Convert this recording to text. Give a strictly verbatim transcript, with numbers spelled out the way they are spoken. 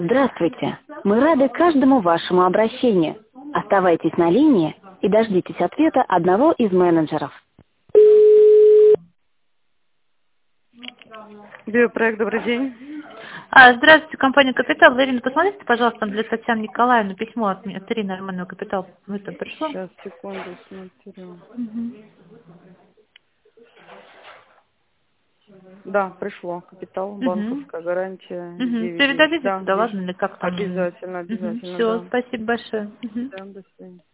Здравствуйте. Мы рады каждому вашему обращению. Оставайтесь на линии и дождитесь ответа одного из менеджеров. Биопроект, добрый день. А, здравствуйте, компания «Капитал». Ирина, посмотрите, пожалуйста, для Татьяны Николаевны письмо от, меня- от Ирины Арманова «Капитал». Это пришло? Сейчас, секунду, смотрю. Мгм. Да, пришло. Капитал, Мгм. банковская гарантия Мгм. девять девять. Передадите Да, туда, есть. ладно, или как там? Обязательно, обязательно, Все, да. спасибо большое. Мгм. Да, до свидания.